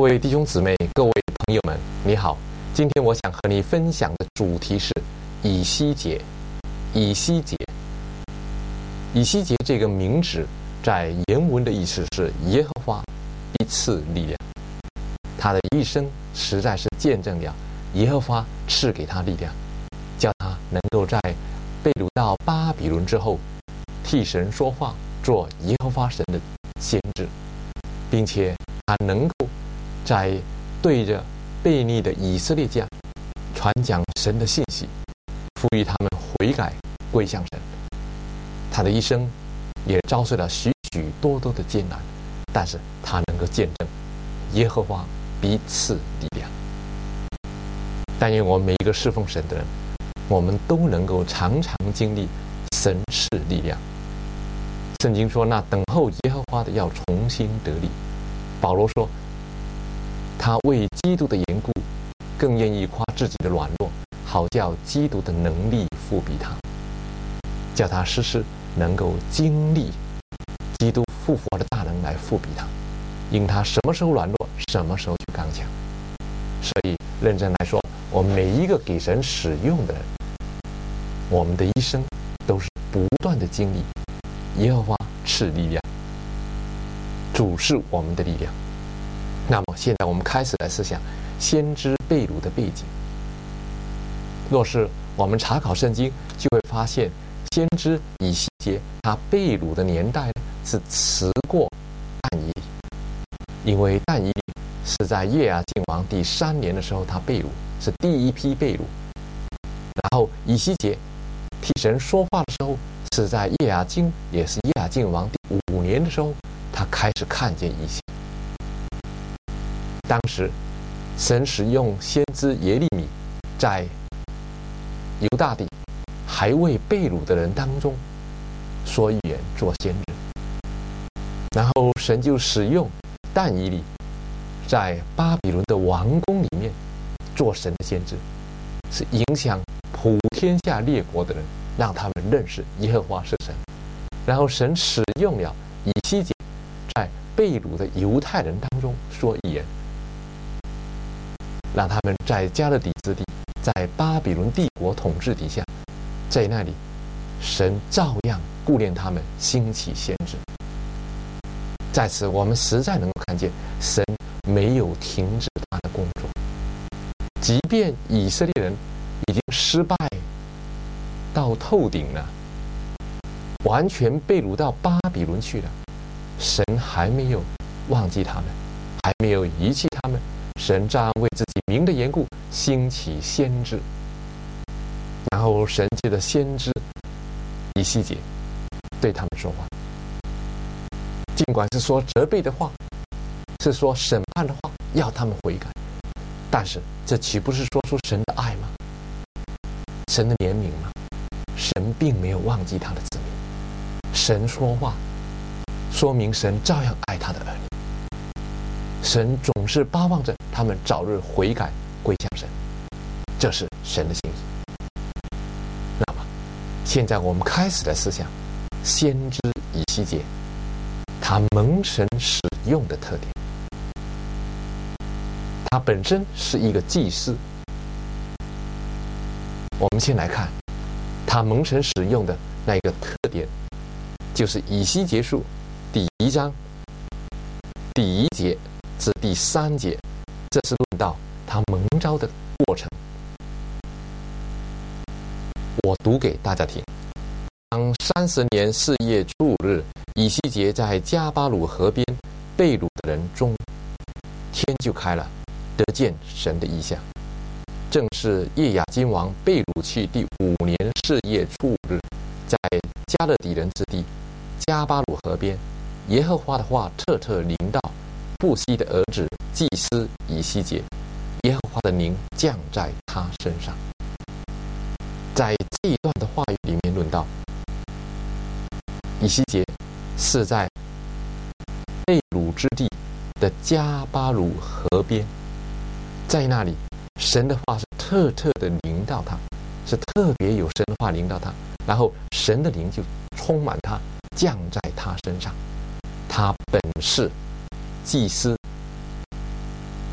位弟兄姊妹、各位朋友们，你好！今天我想和你分享的主题是以西结。以西结，以西结这个名字在原文的意思是耶和华必赐力量。他的一生实在是见证了耶和华赐给他力量，叫他能够在被掳到巴比伦之后，替神说话，做耶和华神的先知，并且他能够在对着悖逆的以色列家传讲神的信息，呼吁他们悔改归向神。他的一生也遭受了许许多多的艰难，但是他能够见证耶和华必赐力量。但愿我们每一个侍奉神的人，我们都能够常常经历神赐力量。圣经说，那等候耶和华的要重新得力。保罗说，他为基督的缘故更愿意夸自己的软弱，好叫基督的能力复庇他，叫他时时能够经历基督复活的大能来复庇他，因他什么时候软弱，什么时候就刚强。所以认真来说，我们每一个给神使用的人，我们的一生都是不断的经历耶和华赐力量，主是我们的力量。那么现在我们开始来思想先知被掳的背景。若是我们查考圣经，就会发现先知以西结他被掳的年代是迟过但以理，因为但以理是在约雅敬王第3年的时候他被掳，是第一批被掳。然后以西结替神说话的时候，是在约雅敬，也是约雅敬王第5年的时候，他开始看见异象。当时神使用先知耶利米在犹大地还未被掳的人当中说预言做先知，然后神就使用但以理在巴比伦的王宫里面做神的先知，是影响普天下列国的人，让他们认识耶和华是神。然后神使用了以西结在被掳的犹太人当中说预言，让他们在加勒底之地，在巴比伦帝国统治底下，在那里神照样顾念他们，兴起先知。在此我们实在能够看见神没有停止他的工作，即便以色列人已经失败到透顶了，完全被掳到巴比伦去了，神还没有忘记他们，还没有遗弃他们。神照样为自己名的缘故兴起先知，然后神借着先知以西结对他们说话，尽管是说责备的话，是说审判的话，要他们悔改，但是这岂不是说出神的爱吗？神的怜悯吗？神并没有忘记他的子民，神说话说明神照样爱他的儿女，神总是巴望着他们早日悔改归向神，这是神的心意。那么现在我们开始来思想先知以西结他蒙神使用的特点。他本身是一个祭司，我们先来看他蒙神使用的那一个特点，就是以西结书第1章第1节至第3节，这是论到他蒙召的过程。我读给大家听。当30年4月初5日，以西结在加巴鲁河边被掳的人中，天就开了，得见神的异象。正是约雅金王被掳去第5年4月初5日，在加勒底人之地加巴鲁河边，耶和华的话特特临到布西的儿子祭司以西结，耶和华的灵降在他身上。在这一段的话语里面论到，以西结是在被掳之地的加巴鲁河边，在那里神的话是特特的临到他，是特别有神的话临到他，然后神的灵就充满他，降在他身上。他本是祭司，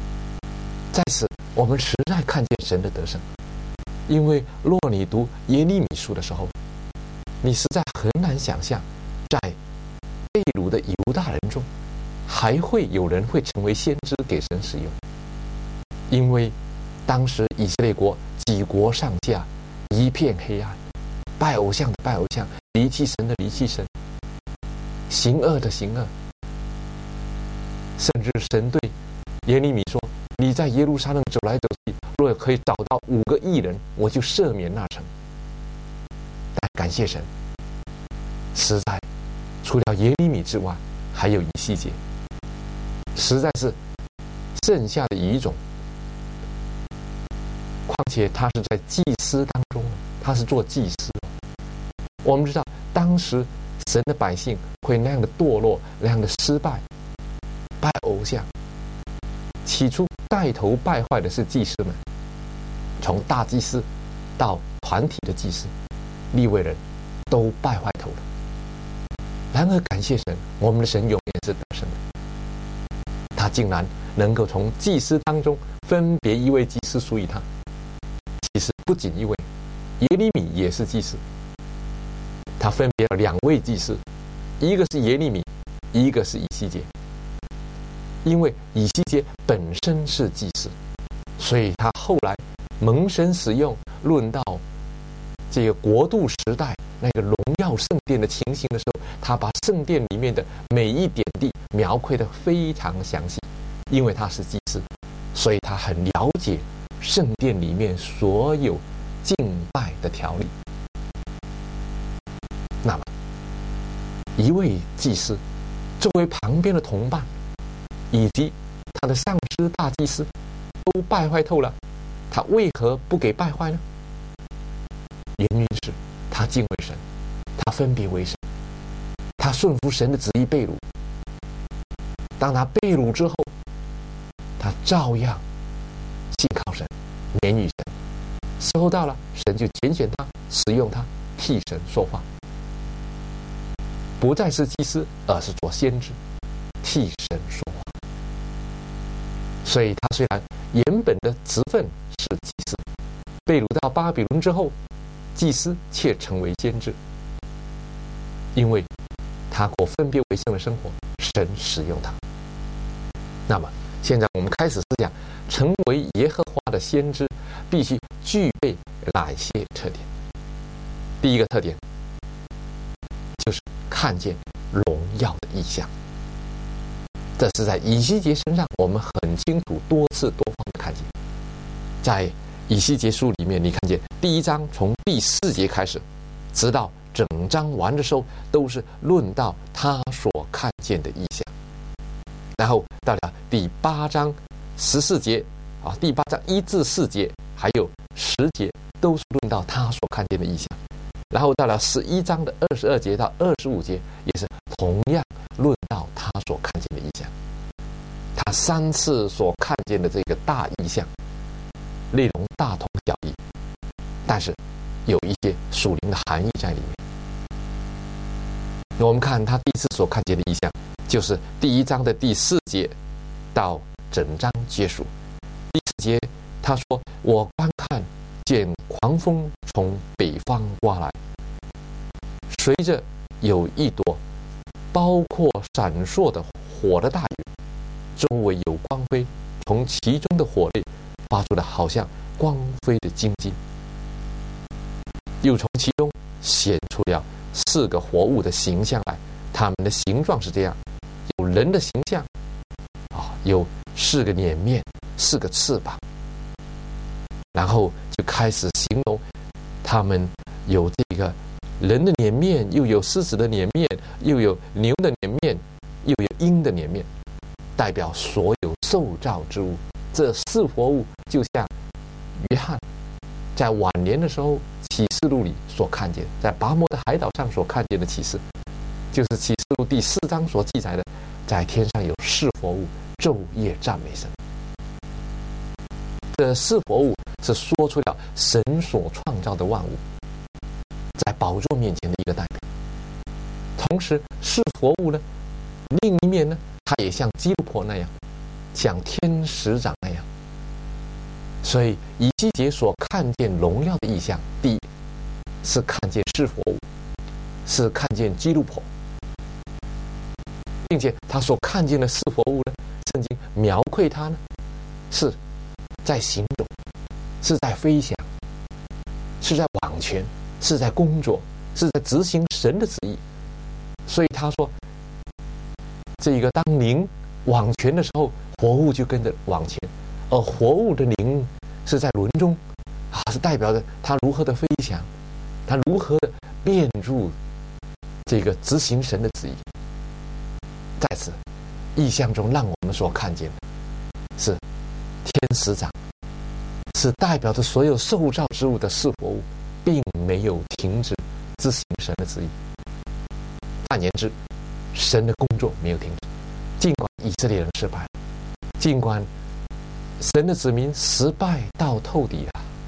在此，我们实在看见神的得胜。因为若你读耶利米书的时候，你实在很难想象，在被掳的犹大人中，还会有人会成为先知给神使用。因为当时以色列国几国上下一片黑暗，拜偶像的拜偶像，离弃神的离弃神，行恶的行恶。甚至神对耶利米说，你在耶路撒冷走来走去，若可以找到5个义人，我就赦免那城。但感谢神，实在除了耶利米之外，还有以西结，实在是剩下的遗种。况且他是在祭司当中，他是做祭司。我们知道当时神的百姓会那样的堕落，那样的失败，拜偶像。起初带头败坏的是祭司们，从大祭司到团体的祭司，利未人都败坏透了。然而感谢神，我们的神永远是得胜的。他竟然能够从祭司当中分别一位祭司属于他。其实不仅一位，耶利米也是祭司。他分别了2位祭司，一个是耶利米，一个是以西结。因为以西结本身是祭司，所以他后来蒙神使用，论到这个国度时代那个荣耀圣殿的情形的时候，他把圣殿里面的每一点地描绘得非常详细。因为他是祭司，所以他很了解圣殿里面所有敬拜的条例。那么一位祭司作为旁边的同伴以及他的上司大祭司都败坏透了，他为何不给败坏呢？原因是他敬畏神，他分别为神，他顺服神的旨意被掳。当他被掳之后，他照样信靠神，免于神。时候到了，神就拣选他，使用他，替神说话，不再是祭司，而是做先知，替神说话。所以他虽然原本的职分是祭司，被掳到巴比伦之后，祭司却成为先知，因为他过分别为圣的生活，神使用他。那么现在我们开始思想，成为耶和华的先知必须具备哪些特点？第一个特点就是看见荣耀的异象。这是在以西结身上我们很清楚，多次多方的看见。在以西结书里面，你看见第1章从第4节开始，直到整章完的时候，都是论到他所看见的异象。然后到了第8章14节第8章1至4节还有10节，都是论到他所看见的异象。然后到了11章的22节到25节，也是同样论到他所看见的异象。他3次所看见的这个大异象，内容大同小异，但是有一些属灵的含义在里面。我们看他第1次所看见的异象，就是第1章的第4节到整章结束。第4节他说，我观看见狂风从北方刮来，随着有一朵包括闪烁的火的大云，周围有光辉，从其中的火内发出的好像光辉的金晶，又从其中显出了4个活物的形象来，它们的形状是这样，有人的形象有4个脸面，4个翅膀，然后就开始形容他们有这个人的脸面，又有狮子的脸面，又有牛的脸面，又有鹰的脸面，代表所有受造之物。这4活物就像约翰在晚年的时候启示录里所看见，在拔摩的海岛上所看见的启示，就是启示录第4章所记载的，在天上有4活物昼夜赞美神。这4活物是说出了神所创造的万物，在宝座面前的一个代表。同时4活物呢，另一面呢，它也像基路伯那样，像天使长那样， 所以以西结所看见荣耀的意象，第一是看见是佛物，是看见基路伯，并且他所看见的是佛物呢，圣经描绘他呢是在行动，是在飞翔，是在往前，是在工作，是在执行神的旨意。所以他说，这个当灵往前的时候，活物就跟着往前，而活物的灵是在轮中是代表着他如何的飞翔，他如何的变入这个执行神的旨意。在此意象中，让我们所看见的是天使长，是代表着所有受造之物的是活物，并没有停止执行神的旨意。换言之，神的工作没有停止，尽管以色列人失败了，尽管神的子民失败到透底了，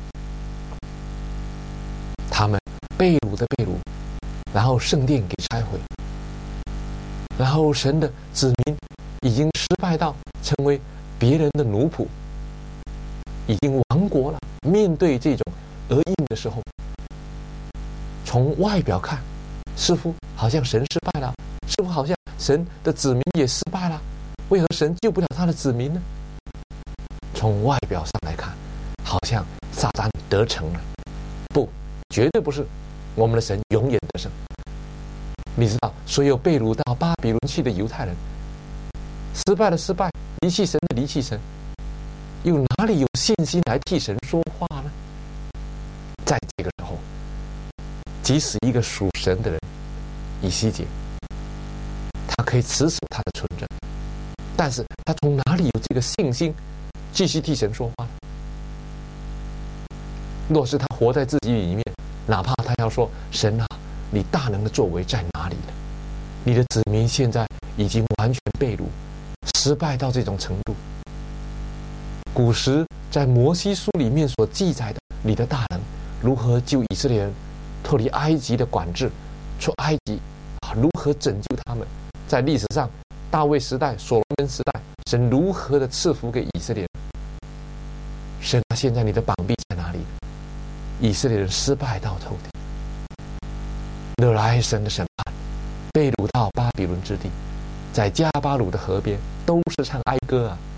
他们被掳的被掳，然后圣殿给拆毁，然后神的子民已经失败到成为别人的奴仆，已经亡国了。面对这种讹印的时候，从外表看，似乎好像神失败了，似乎好像神的子民也失败了。为何神救不了他的子民呢？从外表上来看，好像撒旦得逞了。不，绝对不是，我们的神永远得胜。你知道，所有被掳到巴比伦去的犹太人，失败的失败，离弃神的离弃神，又哪里有信心来替神说话呢？在这个时候，即使一个属神的人以西结，他可以持守他的纯正，但是他从哪里有这个信心继续替神说话呢？若是他活在自己里面，哪怕他要说，神啊，你大能的作为在哪里呢？你的子民现在已经完全被掳，失败到这种程度。古时在摩西书里面所记载的你的大能，如何救以色列人脱离埃及的管制，出埃及如何拯救他们，在历史上大卫时代、所罗门时代，神如何的赐福给以色列人。神啊，现在你的膀臂在哪里？以色列人失败到透底，惹来神的审判，被掳到巴比伦之地，在加巴鲁的河边，都是唱哀歌啊。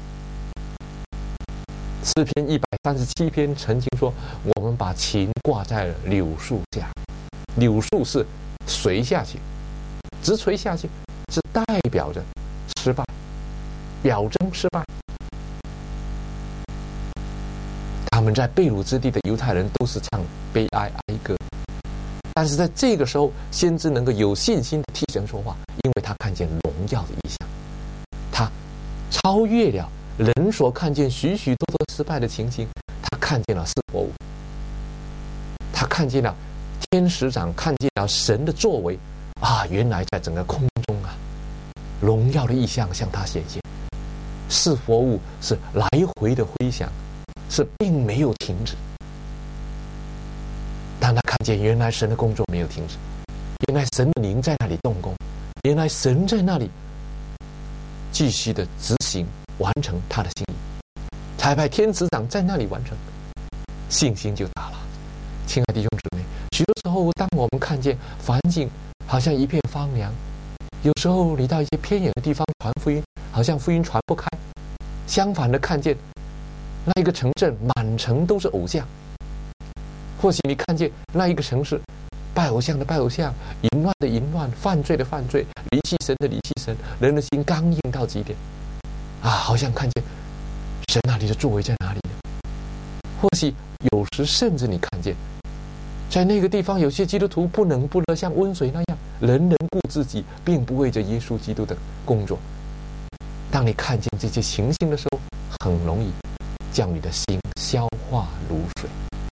诗篇137篇曾经说，我们把琴挂在了柳树下，柳树是垂下去，直垂下去，是代表着失败，表征失败。他们在被掳之地的犹太人都是唱悲哀哀歌，但是在这个时候，先知能够有信心的替神说话，因为他看见荣耀的意象，他超越了人所看见许许多多失败的情形，他看见了是活物，他看见了天使长，看见了神的作为啊！原来在整个空中啊，荣耀的意象向他显现，是活物是来回的回响，是并没有停止。当他看见原来神的工作没有停止，原来神的灵在那里动工，原来神在那里继续的执行完成他的心意，差派天使长在那里完成，信心就大了。亲爱的弟兄姊妹，许多时候当我们看见环境好像一片荒凉，有时候你到一些偏远的地方传福音，好像福音传不开，相反的看见那一个城镇满城都是偶像，或许你看见那一个城市拜偶像的拜偶像，淫乱的淫乱，犯罪的犯罪，离弃神的离弃神，人的心刚硬到极点啊！好像看见神那里的作为在哪里呢？或许有时甚至你看见在那个地方有些基督徒不冷不热，像温水那样，人人顾自己，并不为着耶稣基督的工作。当你看见这些情形的时候，很容易将你的心消化如水。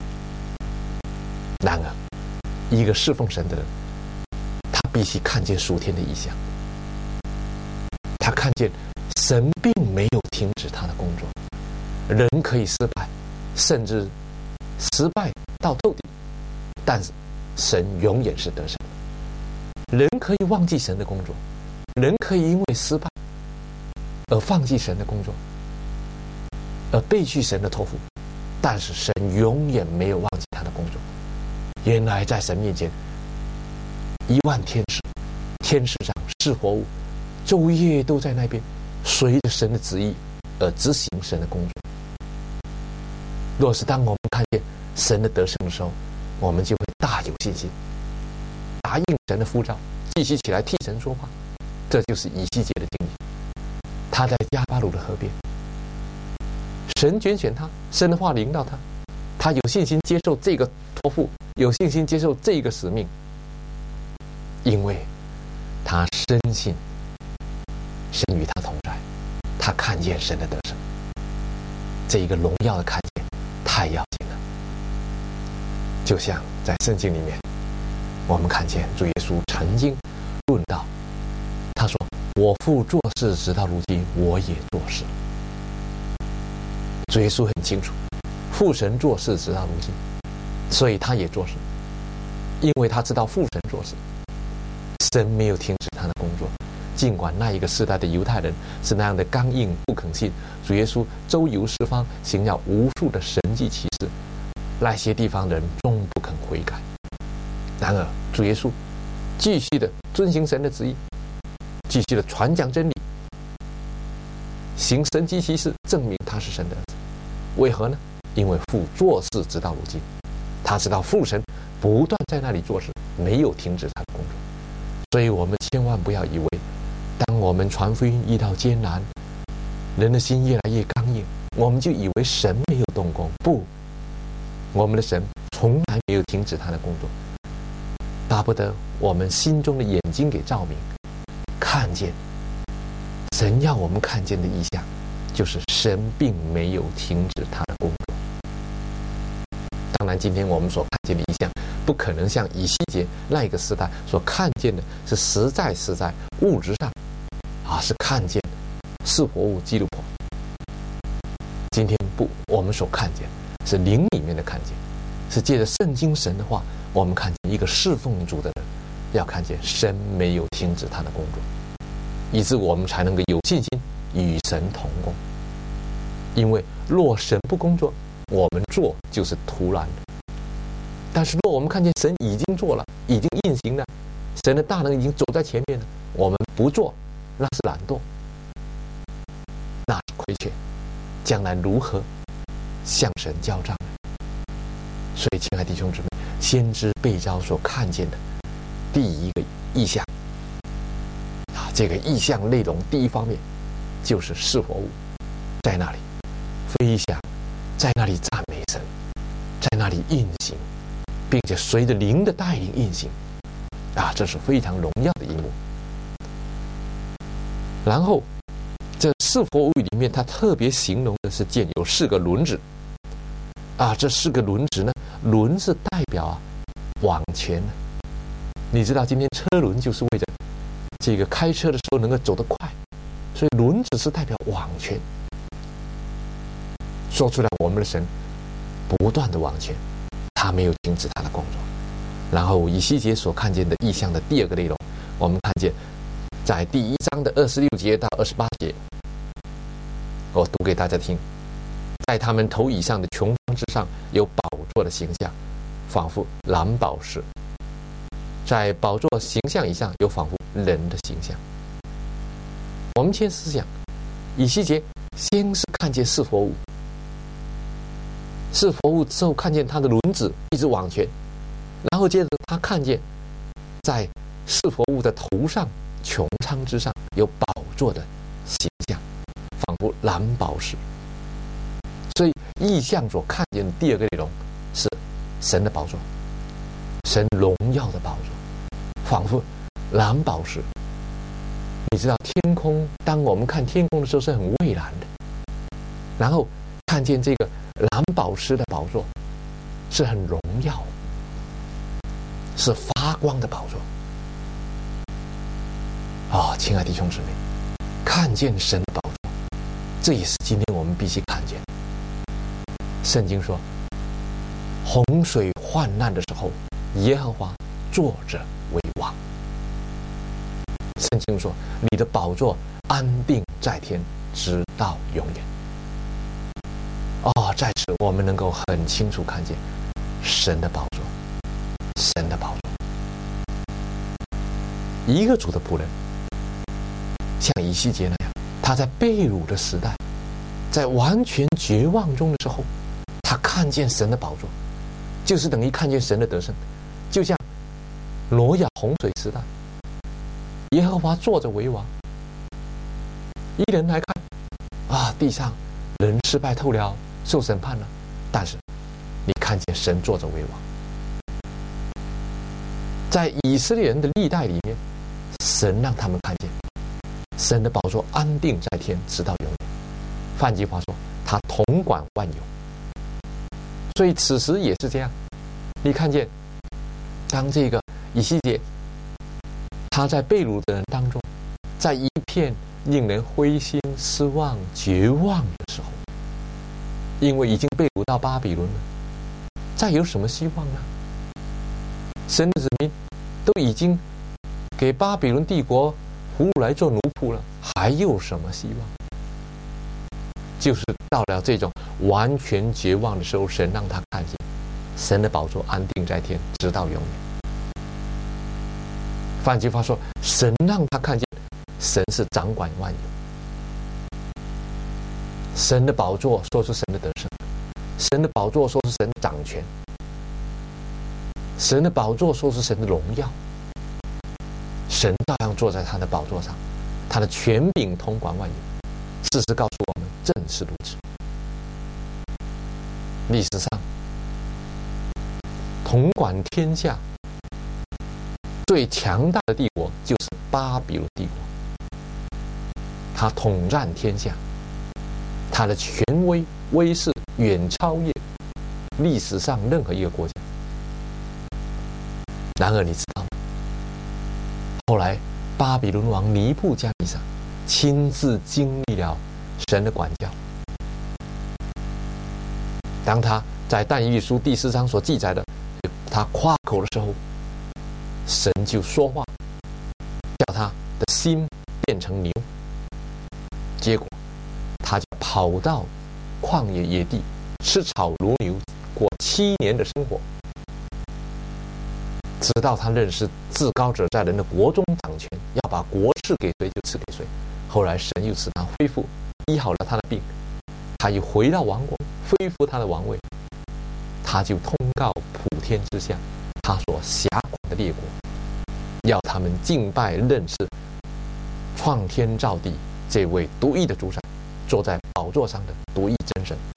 然而一个侍奉神的人，他必须看见属天的意象，他看见神并没有停止他的工作，人可以失败，甚至失败到透底，但是神永远是得胜的。人可以忘记神的工作，人可以因为失败而放弃神的工作，而背弃神的托付， 但是神永远没有忘记他的工作。原来在神面前，10000天使、天使长、是活物，昼夜都在那边，随着神的旨意而执行神的工作。若是当我们看见神的得胜的时候，我们就会大有信心，答应神的呼召，继续起来替神说话。这就是以西结的经历。他在加巴鲁的河边，神拣选他，神的话临到他，他有信心接受这个托付，有信心接受这个使命，因为他深信神与他同在，他看见神的得胜。这一个荣耀的看见太要紧了。就像在圣经里面，我们看见主耶稣曾经论到，他说：“我父做事直到如今，我也做事。”主耶稣很清楚，父神做事直到如今，所以他也做事，因为他知道父神做事，神没有停止他的工作。尽管那一个时代的犹太人是那样的刚硬不肯信，主耶稣周游四方，行了无数的神迹奇事，那些地方人终不肯悔改。然而主耶稣继续的遵行神的旨意，继续的传讲真理，行神迹奇事，证明他是神的儿子。为何呢？因为父做事直到如今，他知道父神不断在那里做事，没有停止他的工作。所以我们千万不要以为，当我们传福音遇到艰难，人的心越来越刚硬，我们就以为神没有动工。不，我们的神从来没有停止他的工作。巴不得我们心中的眼睛给照明，看见神要我们看见的意象，就是神并没有停止他的工作。当然今天我们所看见的意象，不可能像以西结那一个时代所看见的是实在物质上是看见是活物基督婆。今天不，我们所看见是灵里面的看见，是借着圣经神的话，我们看见一个侍奉主的人要看见神没有停止他的工作，以致我们才能够有信心与神同工。因为若神不工作，我们做就是徒然的。但是若我们看见神已经做了，已经运行了，神的大能已经走在前面了，我们不做，那是懒惰，那是亏欠，将来如何向神交账呢？所以亲爱的弟兄姊妹，先知被召所看见的第一个意象这个意象内容第一方面就是是活物在那里飞翔，在那里赞美神，在那里运行，并且随着灵的带领运行这是非常荣耀的一幕。然后这是活物里面，它特别形容的是见有4个轮子这4个轮子呢，轮是代表往前。你知道今天车轮就是为着这个开车的时候能够走得快，所以轮子是代表往前。说出来，我们的神不断的往前，他没有停止他的工作。然后以西结所看见的异象的第2个内容，我们看见在第1章的26节到28节，我读给大家听。在他们头以上的穹苍之上有宝座的形象，仿佛蓝宝石；在宝座形象以上有仿佛人的形象。我们先思想，以西结先是看见是活物，是活物之后看见他的轮子一直往前，然后接着他看见在是活物的头上穹苍之上有宝座的形象，仿佛蓝宝石。所以异象所看见的第2个内容是神的宝座，神荣耀的宝座，仿佛蓝宝石。你知道天空，当我们看天空的时候是很蔚蓝的，然后看见这个蓝宝石的宝座是很荣耀，是发光的宝座。亲爱的弟兄姊妹，看见神的宝座，这也是今天我们必须看见。圣经说，洪水患难的时候，耶和华坐着为王。圣经说，你的宝座安定在天，直到永远。 在此我们能够很清楚看见神的宝座，神的宝座。一个主的仆人，像以西结那样，他在被掳的时代，在完全绝望中的时候，他看见神的宝座，就是等于看见神的得胜。就像挪亚洪水时代，耶和华坐着为王，一人来看啊，地上人失败透了，受审判了，但是你看见神坐着为王。在以色列人的历代里面，神让他们看见神的宝座安定在天，直到永远。换句话说，他统管万有。所以此时也是这样，你看见当这个以西结他在被掳的人当中，在一片令人灰心失望绝望的时候，因为已经被掳到巴比伦了，再有什么希望呢？神的子民都已经给巴比伦帝国俘虏来做奴仆了，还有什么希望？就是到了这种完全绝望的时候，神让他看见神的宝座安定在天，直到永远。换句话说，神让他看见神是掌管万有。神的宝座说出神的得胜，神的宝座说是神的掌权，神的宝座说是神的荣耀。神照样坐在他的宝座上，他的权柄统管万有。事实告诉我们，正是如此。历史上统管天下最强大的帝国就是巴比伦帝国，他统战天下，他的权威威势远超越历史上任何一个国家。然而你知道吗？后来巴比伦王尼布加尼撒亲自经历了神的管教。当他在但以理书第4章所记载的他夸口的时候，神就说话，叫他的心变成牛，结果他就跑到旷野野地吃草如牛，过7年的生活，直到他认识至高者在人的国中掌权，要把国赐给谁就赐给谁。后来神又使他恢复，医好了他的病，他又回到王国，恢复他的王位。他就通告普天之下他所辖管的列国，要他们敬拜认识创天造地这位独一的主宰，坐在宝座上的独一真神。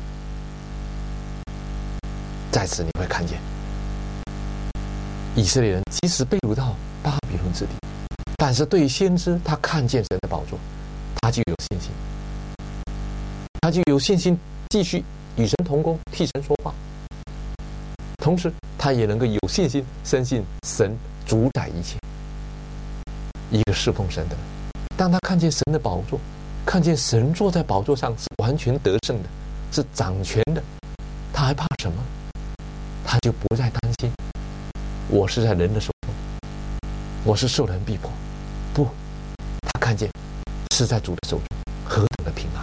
在此你会看见以色列人即使被掳到巴比伦之地，但是对先知他看见神的宝座，他就有信心，他就有信心继续与神同工，替神说话。同时他也能够有信心深信神主宰一切。一个侍奉神的人，当他看见神的宝座，看见神坐在宝座上是完全得胜的，是掌权的，他还怕什么？他就不再担心我是在人的手中，我是受人逼迫。不，他看见是在主的手中，何等的平安。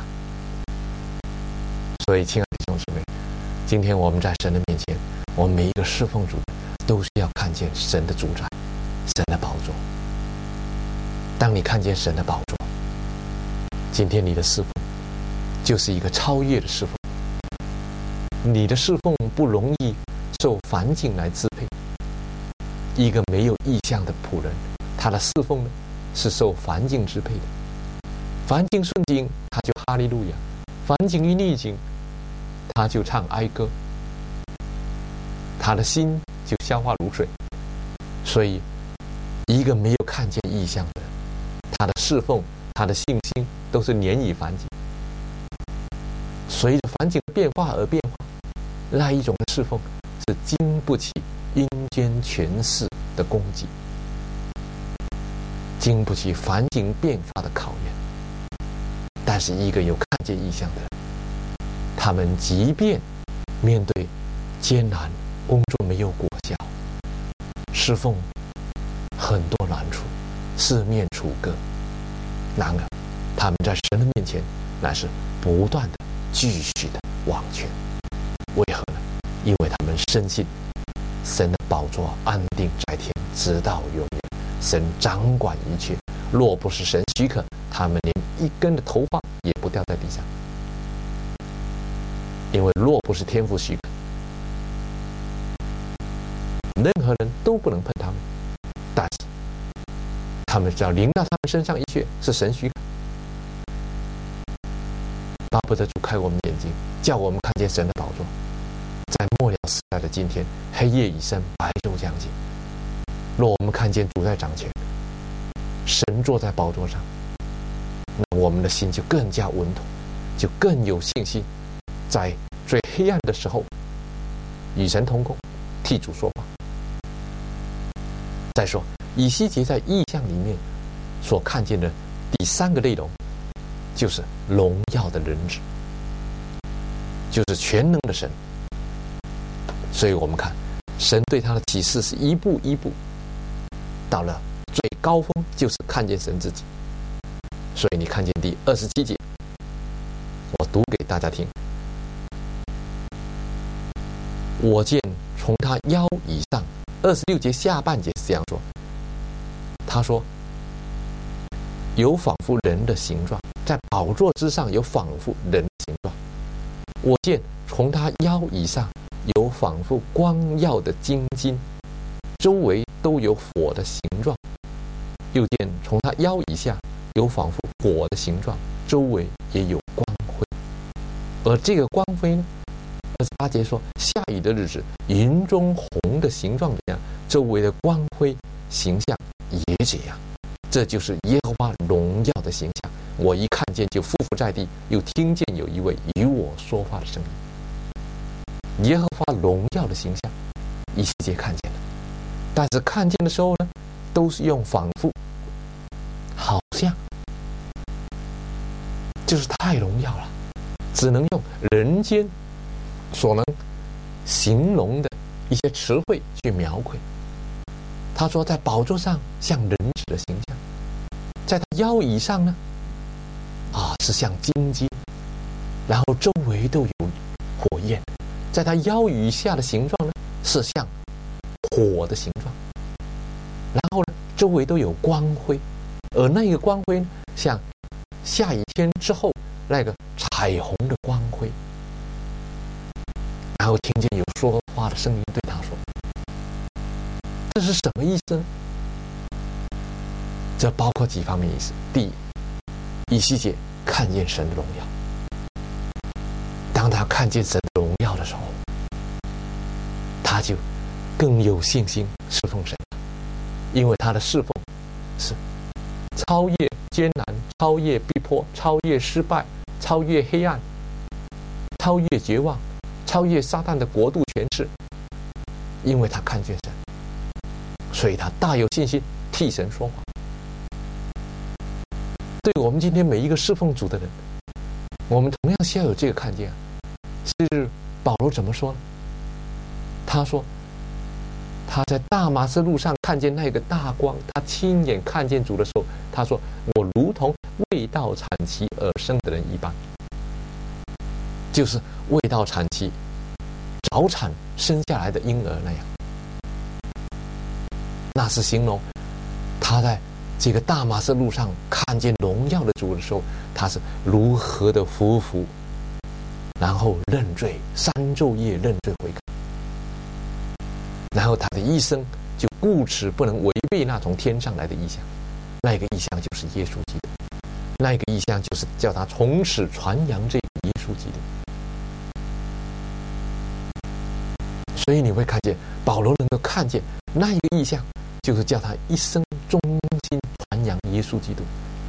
所以亲爱的弟兄姊妹，今天我们在神的面前，我们每一个侍奉主都是要看见神的主宰，神的宝座。当你看见神的宝座，今天你的侍奉就是一个超越的侍奉。你的侍奉不容易受环境来支配。一个没有意向的仆人，他的侍奉呢是受环境支配的。环境顺境，他就哈利路亚；环境一逆境，他就唱哀歌。他的心就消化如水。所以，一个没有看见意向的人，他的侍奉、他的信心都是黏以环境，随着环境的变化而变化。那一种的侍奉是经不起阴间权势的攻击，经不起环境变化的考验。但是一个有看见意向的人，他们即便面对艰难，工作没有果效，侍奉很多难处，四面楚歌，然而他们在神的面前乃是不断的继续的往前。 为何呢？因为他们深信神的宝座安定在天，直到永远。神掌管一切，若不是神许可，他们连一根的头发也不掉在地上。因为若不是天父许可，任何人都不能碰他们。但是他们只要临到他们身上一切，是神许可。巴不得主开我们眼睛，叫我们看见神的宝座。在末了时代的今天，黑夜已深，白昼将近。若我们看见主在掌权，神坐在宝座上，那我们的心就更加稳妥，就更有信心，在最黑暗的时候与神同工，替主说话。再说以西结在异象里面所看见的第三个内容，就是荣耀的人子，就是全能的神。所以我们看神对他的启示是一步一步，到了最高峰就是看见神自己。所以你看见第27节，我读给大家听。我见从他腰以上，26节下半节是这样说，他说有仿佛人的形状，在宝座之上有仿佛人的形状。我见从他腰以上有仿佛光耀的金金，周围都有火的形状。又见从他腰以下有仿佛火的形状，周围也有光辉。而这个光辉呢，28节说下雨的日子，云中红的形状这样，周围的光辉形象也这样。这就是耶和华荣耀的形象。我一看见就匍匐在地，又听见有一位与我说话的声音。耶和华荣耀的形象，以西结看见了，但是看见的时候呢，都是用仿佛、好像，就是太荣耀了，只能用人间所能形容的一些词汇去描绘。他说在宝座上像人子的形象，在他腰以上呢是像金金，然后周围都有火焰。在他腰以下的形状呢是像火的形状，然后呢周围都有光辉，而那个光辉呢像下雨天之后那个彩虹的光辉。然后听见有说话的声音对他说，这是什么意思呢？这包括几方面意思。第一，以西结看见神的荣耀，当他看见神的荣耀的时候，他就更有信心侍奉神，因为他的侍奉是超越艰难，超越逼迫，超越失败，超越黑暗，超越绝望，超越撒旦的国度权势。因为他看见神，所以他大有信心替神说话。对我们今天每一个侍奉主的人，我们同样需要有这个看见。是保罗怎么说呢？他说他在大马士路上看见那个大光，他亲眼看见主的时候，他说我如同未到产期而生的人一般。就是未到产期早产生下来的婴儿那样。那是形容他在这个大马士路上看见荣耀的主的时候，他是如何的匍匐，然后认罪，3昼夜认罪悔改，然后他的一生就固执不能违背那从天上来的意象。那个意象就是耶稣基督，那个意象就是叫他从此传扬这个耶稣基督。所以你会看见保罗能够看见那一个意象，就是叫他一生忠心传扬耶稣基督。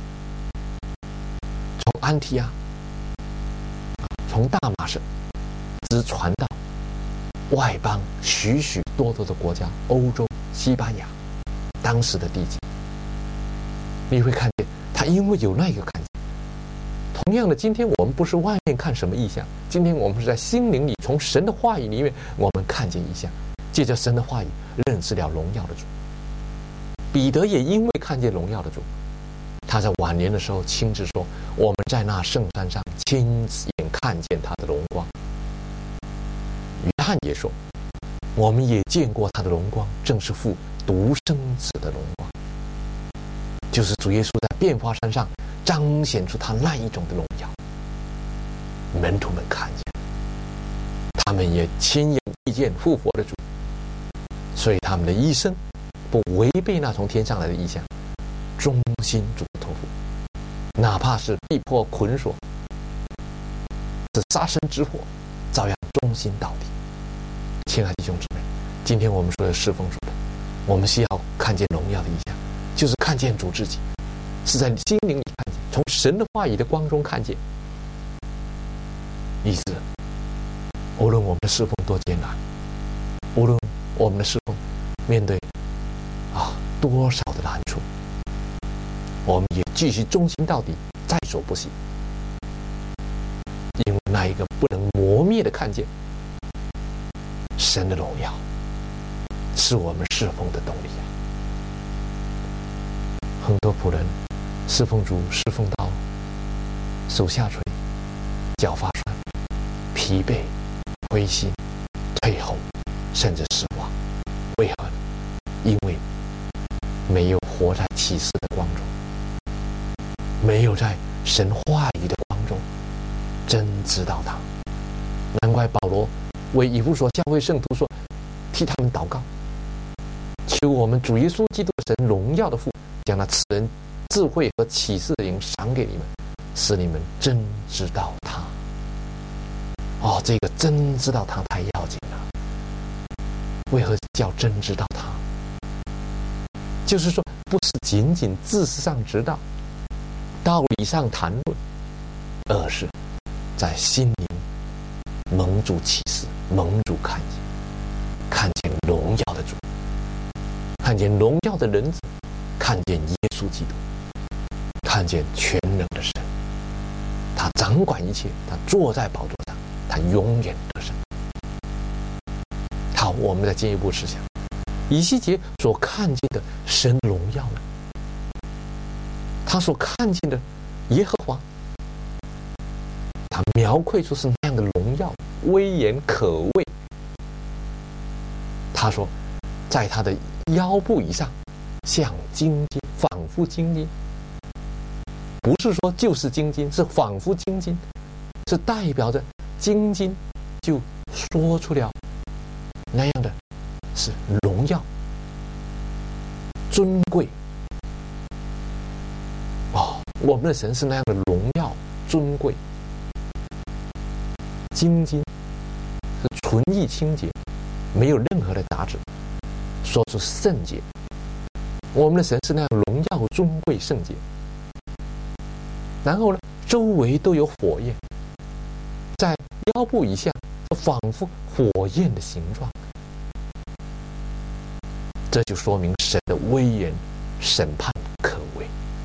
从安提阿，从大马士直传到外邦许许多多的国家，欧洲、西班牙当时的地界。你会看见他因为有那个看见。同样的，今天我们不是外面看什么意象，今天我们是在心灵里从神的话语里面我们看见意象，借着神的话语认识了荣耀的主。彼得也因为看见荣耀的主，他在晚年的时候亲自说，我们在那圣山上亲眼看见他的荣光。 翰也说，我们也见过他的荣光，正是父独生子的荣光，就是主耶稣在变化山上彰显出他那一种的荣耀。门徒们看见，他们也亲眼遇见复活的主，所以他们的一生不违背那从天上来的意象，忠心主托付，哪怕是逼迫捆锁，是杀身之祸，照样忠心到底。亲爱的弟兄姊妹，今天我们说的侍奉主的，我们需要看见荣耀的意象，就是看见主自己，是在心灵里看见，从神的话语的光中看见，以致无论我们的侍奉多艰难，无论我们的侍奉面对多少的难处，我们也继续忠心到底，在所不惜。因为那一个不能磨灭的看见神的荣耀，是我们侍奉的动力啊！很多仆人侍奉主，侍奉到手下垂，脚发酸，疲惫、灰心、退后，甚至失望。为何呢？因为没有活在启示的光中，没有在神话语的光中真知道他。难怪保罗为以弗所教会圣徒说，替他们祷告，求我们主耶稣基督的神荣耀的父，将那赐人智慧和启示的灵赏给你们，使你们真知道他。这个真知道他太要紧了。为何叫真知道他？就是说，不是仅仅知识上知道，道理上谈论，而是在心灵蒙主启示，蒙主看见，看见荣耀的主，看见荣耀的人子，看见耶稣基督，看见全能的神，他掌管一切，他坐在宝座上，他永远得胜。好，我们再进一步思想，以西结所看见的神荣耀呢？他所看见的耶和华，他描绘出是那样的荣耀，威严可畏。他说，在他的腰部以上，像金金，仿佛金金。不是说就是金金，是仿佛金金，是代表着金金，就说出了那样的是荣耀、尊贵。我们的神是那样的荣耀、尊贵。金金是纯义清洁，没有任何的杂质，说出圣洁。我们的神是那样荣耀、尊贵、圣洁。然后呢，周围都有火焰，在腰部以下，仿佛火焰的形状。这就说明神的威严、审判可畏。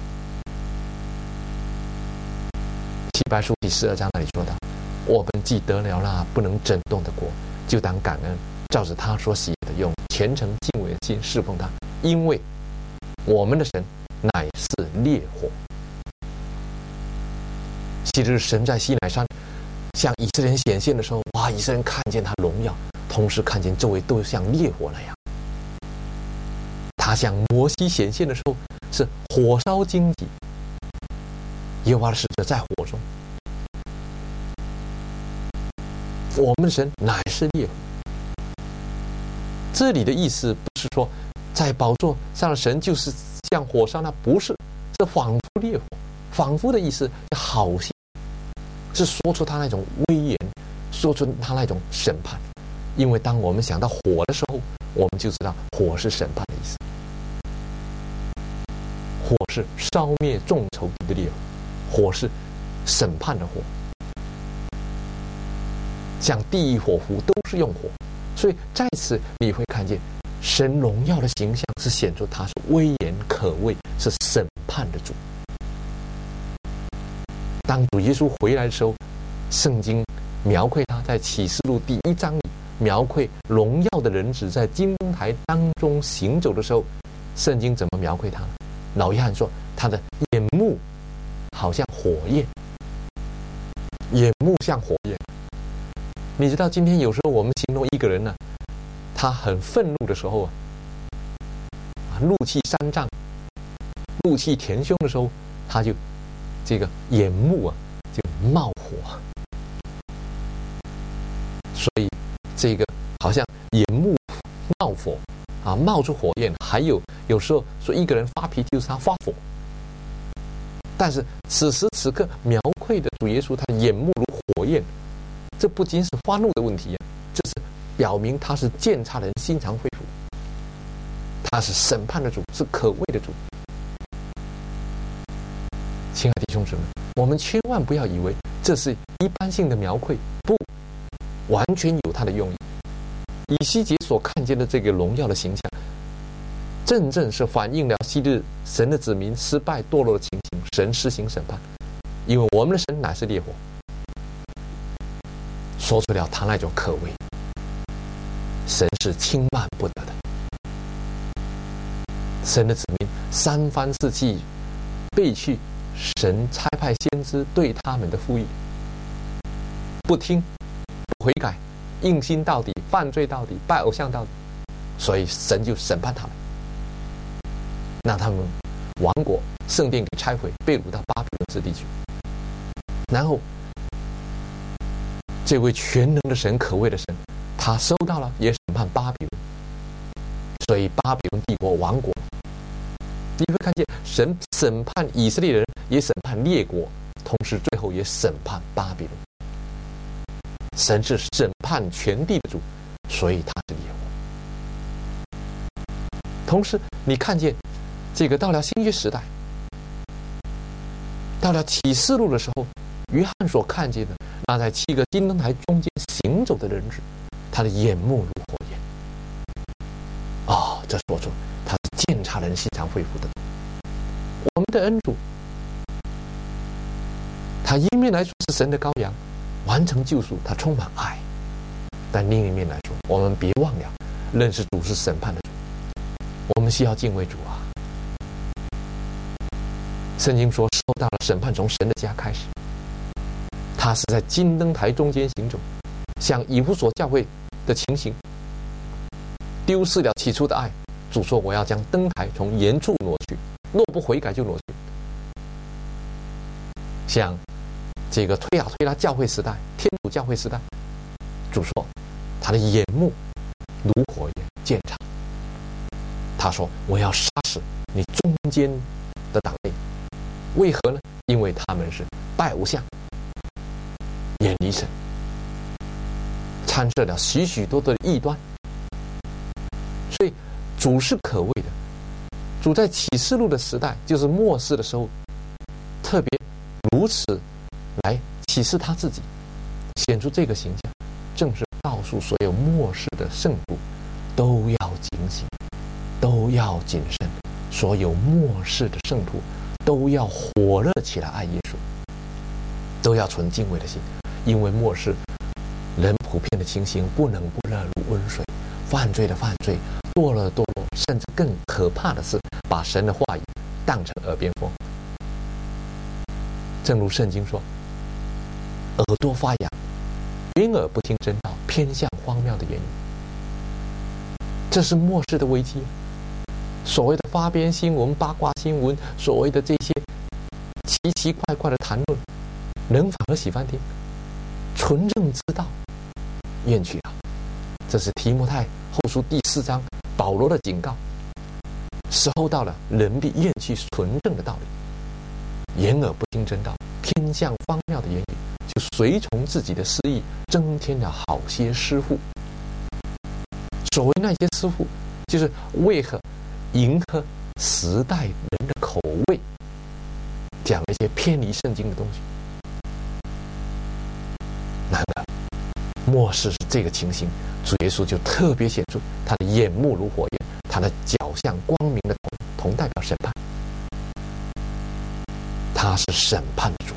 希伯来书第12章那里说到，我们既得了那不能震动的国，就当感恩，照着他所喜的，用虔诚敬畏的心侍奉他，因为我们的神乃是烈火。昔日神在西乃山向以色列人显现的时候，以色列人看见他荣耀，同时看见周围都像烈火那样。他向摩西显现的时候，是火烧荆棘，耶和华的使者在火中。我们的神乃是烈火。这里的意思不是说在宝座上的神就是像火烧，那不是，是仿佛烈火。仿佛的意思好像是说出他那种威严，说出他那种审判。因为当我们想到火的时候，我们就知道火是审判的意思。火是烧灭众仇敌的烈火，火是审判的火。像地狱火湖都是用火，所以在此你会看见神荣耀的形象是显出他是威严可畏，是审判的主。当主耶稣回来的时候，圣经描绘他在启示录第1章里描绘荣耀的人子在金灯台当中行走的时候，圣经怎么描绘他呢？老约翰说他的眼目好像火焰，眼目像火焰。 你知道今天有时候我们形容一个人呢，他很愤怒的时候怒气三丈、怒气填胸的时候，他就这个眼目就冒火。所以这个好像眼目冒火冒出火焰，还有时候说一个人发脾气就是他发火。但是此时此刻描绘的主耶稣，他眼目如火焰，这不仅是发怒的问题这是表明他是鉴察人心肠肺腑，他是审判的主，是可畏的主。亲爱的弟兄姊妹，我们千万不要以为这是一般性的描绘，不，完全有他的用意。以西结所看见的这个荣耀的形象，正正是反映了昔日神的子民失败堕落的情形，神施行审判。因为我们的神乃是烈火，说出了他那种可畏，神是轻慢不得的。神的子民三番四气背弃神差派先知对他们的呼吁，不听不悔改，硬心到底，犯罪到底，拜偶像到底，所以神就审判他们，让他们亡国，圣殿给拆毁，被掳到巴比伦之地去。然后这位全能的神，可畏的神，他收到了，也审判巴比伦，所以巴比伦帝国亡国。你会看见神审判以色列人，也审判列国，同时最后也审判巴比伦。神是审判全地的主，所以他是烈火。同时你看见这个到了新约时代，到了启示录的时候，约翰所看见的那在7个金灯台中间行走的人子，他的眼目如火焰。这说出他是鉴察人心肠肺腑的。我们的恩主，他一面来说是神的羔羊，完成救赎，他充满爱，但另一面来说，我们别忘了认识主是审判的主，我们需要敬畏主圣经说，受到了审判从神的家开始，他是在金灯台中间行走，像以弗所教会的情形，丢失了起初的爱。主说，我要将灯台从原处挪去，若不悔改就挪去。像这个推拉教会时代，天主教会时代，主说他的眼目如火焰鉴察，他说我要杀死你中间的党类。为何呢？因为他们是拜偶像，远离神，掺涉了许许多多的异端。所以主是可畏的。主在启示录的时代，就是末世的时候，特别如此来启示他自己，显出这个形象，正是告诉所有末世的圣徒都要警醒，都要谨慎。所有末世的圣徒都要火热起来爱耶稣，都要存敬畏的心，因为末世人普遍的情形不能不热如温水，犯罪的犯罪，堕落的堕落，甚至更可怕的是把神的话语当成耳边风。正如圣经说，耳朵发痒，云耳不听真道，偏向荒谬的言语。这是末世的危机。所谓的花边新闻、八卦新闻，所谓的这些奇奇怪怪的谈论，人反而喜欢听。纯正之道厌去了，这是提摩太后书第4章保罗的警告。时候到了，人必厌去纯正的道理，掩耳不听真道，偏向荒谬的言语，就随从自己的私意，增添了好些师傅。所谓那些师傅，就是为何迎合时代人的口味，讲了一些偏离圣经的东西。然而末世是这个情形，主耶稣就特别显出他的眼目如火焰，他的脚像光明的铜代表审判，他是审判的主。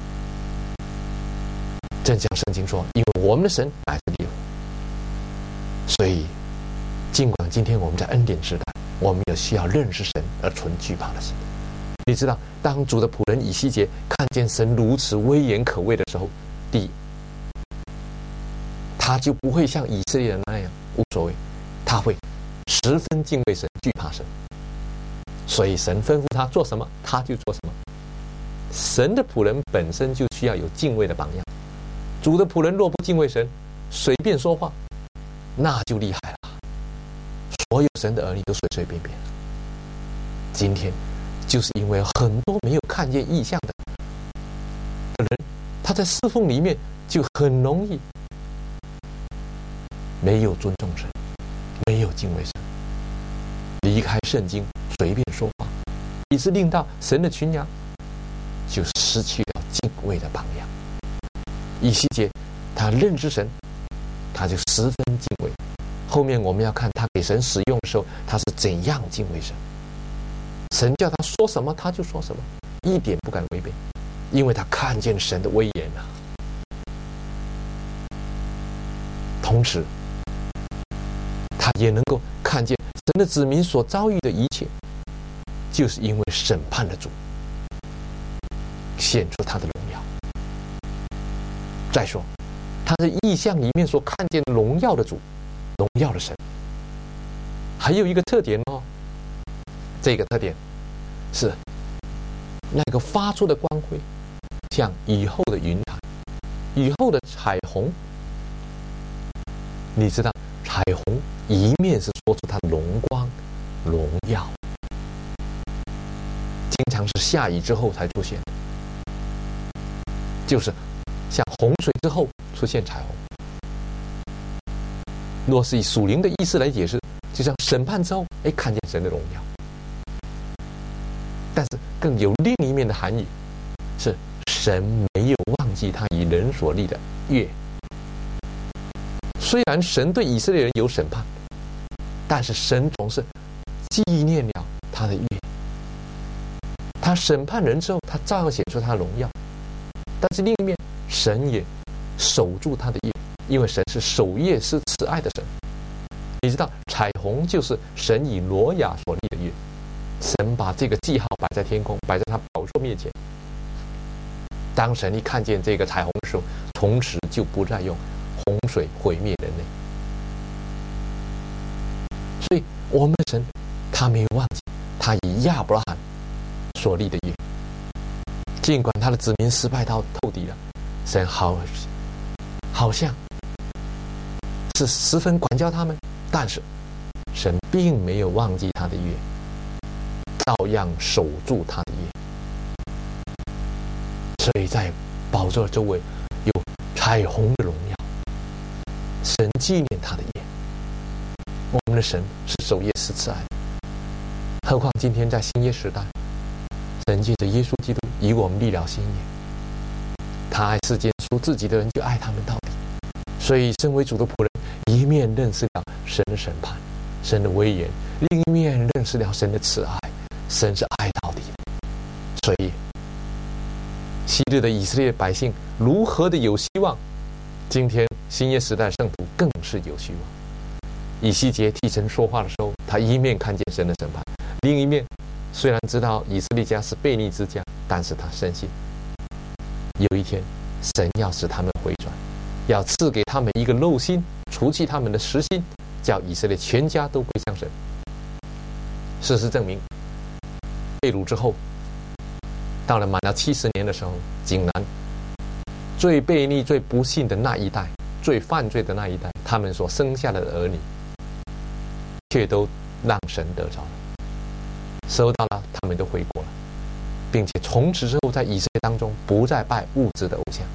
正像圣经说，因为我们的神乃是烈火，所以尽管今天我们在恩典时代，我们也需要认识神而存惧怕的心。你知道，当主的仆人以西结看见神如此威严可畏的时候，第一，他他就不会像以色列人那样无所谓，他会十分敬畏神，惧怕神。所以神吩咐他做什么，他就做什么。神的仆人本身就需要有敬畏的榜样。主的仆人若不敬畏神，随便说话，那就厉害了。所有神的儿女都随随便便。今天就是因为很多没有看见异象的人，他在侍奉里面就很容易没有尊重神，没有敬畏神，离开圣经，随便说话，以致令到神的群羊就失去了敬畏的榜样。以西结他认知神，他就十分敬畏。后面我们要看他给神使用的时候，他是怎样敬畏神。神叫他说什么他就说什么，一点不敢违背，因为他看见神的威严啊。同时他也能够看见神的子民所遭遇的一切，就是因为审判的主显出他的荣耀。再说他在异象里面所看见荣耀的主，荣耀的神，还有一个特点哦，这个特点是那个发出的光辉像雨后的云彩，雨后的彩虹。你知道彩虹一面是说出它的荣光荣耀，经常是下雨之后才出现，就是像洪水之后出现彩虹。若是以属灵的意思来解释，就像审判之后看见神的荣耀。但是更有另一面的含义，是神没有忘记他以人所立的约。虽然神对以色列人有审判，但是神总是纪念了他的约。他审判人之后，他照样显出他的荣耀。但是另一面，神也守住他的约，因为神是守约是慈爱的神。你知道彩虹就是神以挪亚所立的约，神把这个记号摆在天空，摆在他宝座面前。当神一看见这个彩虹的时候，从此就不再用洪水毁灭人类。所以我们的神他没有忘记他以亚伯拉罕所立的约，尽管他的子民失败到透底了，神好像是十分管教他们，但是神并没有忘记他的约，照样守住他的约。所以在宝座周围有彩虹的荣耀，神纪念他的约。我们的神是守约是慈爱的，何况今天在新约时代，神借着耶稣基督与我们立了新约。他爱世间属自己的人，就爱他们到底。所以身为主的仆人，一面认识了神的审判，神的威严，另一面认识了神的慈爱，神是爱到底的。所以昔日的以色列百姓如何的有希望，今天新约时代圣徒更是有希望。以西结替神说话的时候，他一面看见神的审判，另一面虽然知道以色列家是悖逆之家，但是他深信有一天神要使他们回转，要赐给他们一个肉心，除去他们的实心，叫以色列全家都归向神。事实证明，被掳之后，到了满了70年的时候，竟然最悖逆最不幸的那一代，最犯罪的那一代，他们所生下的儿女却都让神得着了，收到了，他们都回国了，并且从此之后在以色列当中不再拜物质的偶像。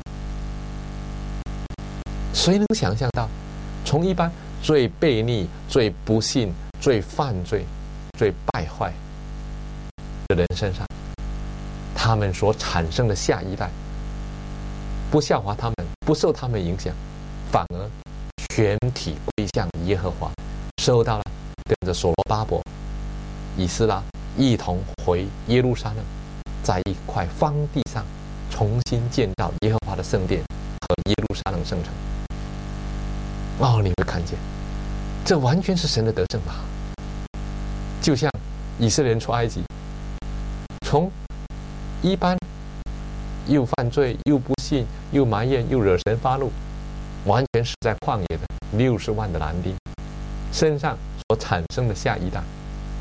谁能想象到，从一般最悖逆最不幸最犯罪最败坏的人身上，他们所产生的下一代不效法他们，不受他们影响，反而全体归向耶和华，收到了跟着所罗巴伯、以斯拉一同回耶路撒冷，在一块荒地上重新建造耶和华的圣殿和耶路撒冷圣城。你会看见，这完全是神的得胜吧？就像以色列人出埃及，从一般又犯罪又不信又埋怨又惹神发怒， 完全是在旷野的60万的男丁身上所产生的下一代，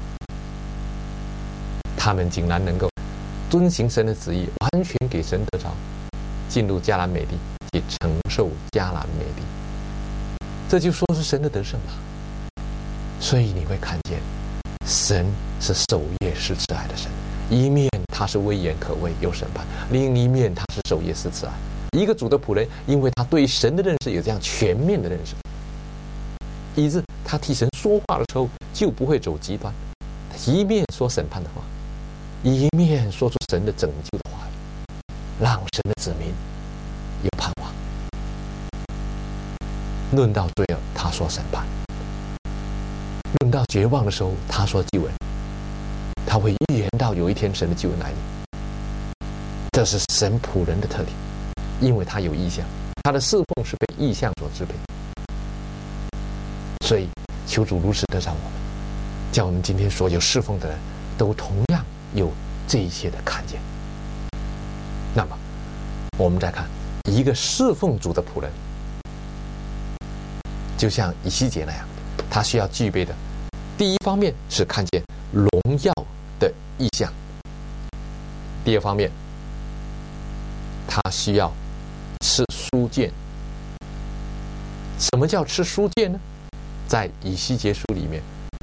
他们竟然能够遵行神的旨意，完全给神得着，进入迦南美地，去承受迦南美地。这就说是神的得胜嘛。所以你会看见，神是守夜是慈爱的神，一面他是威严可畏有审判，另一面他是守夜是慈爱。一个主的仆人，因为他对神的认识有这样全面的认识，以致他替神说话的时候就不会走极端，一面说审判的话，一面说出神的拯救的话语，让神的子民有盼望。论到罪恶，他说审判；论到绝望的时候，他说救恩。他会预言到有一天神的救恩来临。这是神仆人的特点，因为他有意象，他的侍奉是被意象所支配。所以求主如此得着我们，叫我们今天所有侍奉的人都同样有这一切的看见。那么我们再看一个侍奉主的仆人，就像以西结那样，他需要具备的第一方面是看见荣耀的意象，第二方面他需要吃书卷。什么叫吃书卷呢？在以西结书里面，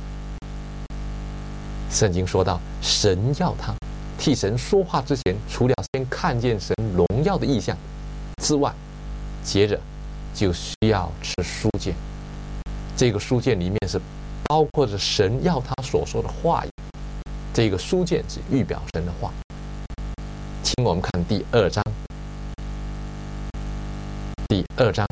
圣经说到，神要他替神说话之前，除了先看见神荣耀的意象之外，接着就需要吃书卷。这个书卷里面是包括着神要他所说的话语，这个书卷是预表神的话。请我们看第2章第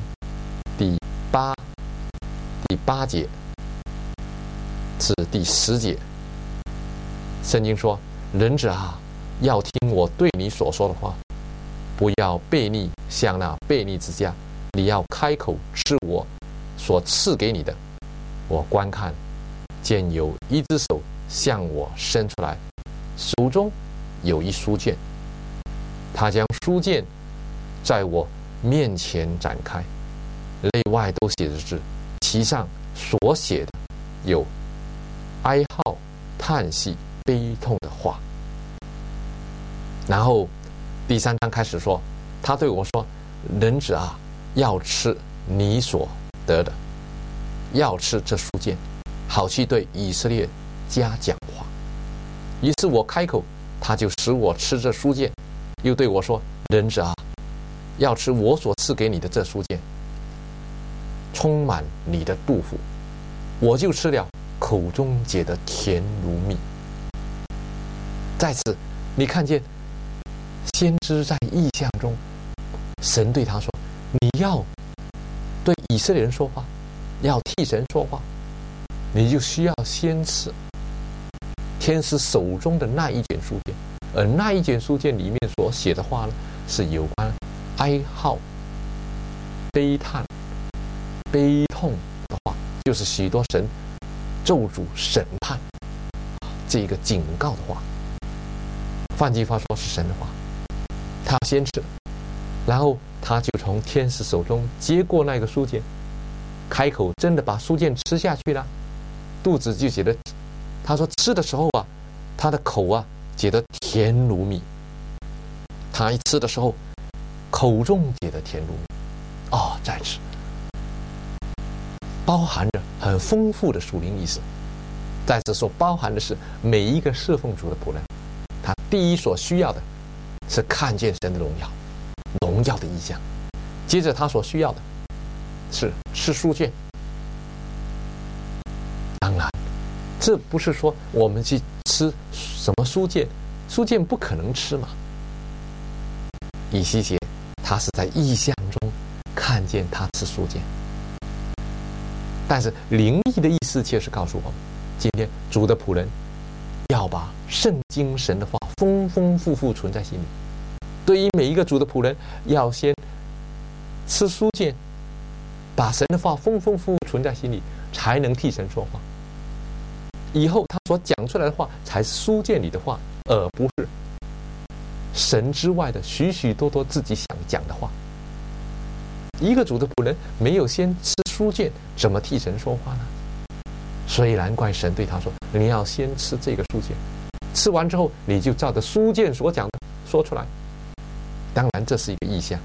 8节至第10节，圣经说：人子啊，要听我对你所说的话，不要悖逆向那悖逆之家，你要开口吃我所赐给你的。我观看，见有一只手向我伸出来，手中有一书卷，他将书卷在我面前展开，内外都写着字，其上所写的有哀号、叹息、悲痛的话。然后第3章开始说，他对我说：人子啊，要吃你所得的，要吃这书卷，好去对以色列家讲话。于是我开口，他就使我吃这书卷，又对我说：人子啊，要吃我所赐给你的这书卷，充满你的肚腹，我就吃了，口中解得甜如蜜。在此你看见先知在异象中，神对他说，你要对以色列人说话，要替神说话，你就需要先吃天使手中的那一卷书卷。而那一卷书卷里面所写的话呢，是有关哀号、悲叹、悲痛的话，就是许多神咒诅、审判这个警告的话。换句话说，是神的话。他先吃，然后他就从天使手中接过那个书卷，开口真的把书卷吃下去了，肚子就觉得，他说吃的时候啊，他的口啊觉得甜如蜜。他一吃的时候，口中觉得甜如蜜。在此包含着很丰富的属灵意思。在此所包含的是每一个侍奉主的仆人，他第一所需要的是看见神的荣耀，荣耀的意象。接着他所需要的是吃书卷。当然这不是说我们去吃什么书卷，书卷不可能吃嘛。以西结他是在意象中看见他吃书卷，但是灵意的意思却是告诉我们，今天主的仆人要把圣经神的话丰丰富富存在心里。对于每一个主的仆人，要先吃书卷，把神的话丰丰富富存在心里，才能替神说话。以后他所讲出来的话才是书卷里的话，而不是神之外的许许多多自己想讲的话。 一个主的仆人没有先吃书卷，怎么替神说话呢？所以难怪神对他说：“你要先吃这个书卷，吃完之后你就照着书卷所讲的说出来。”当然，这是一个意象，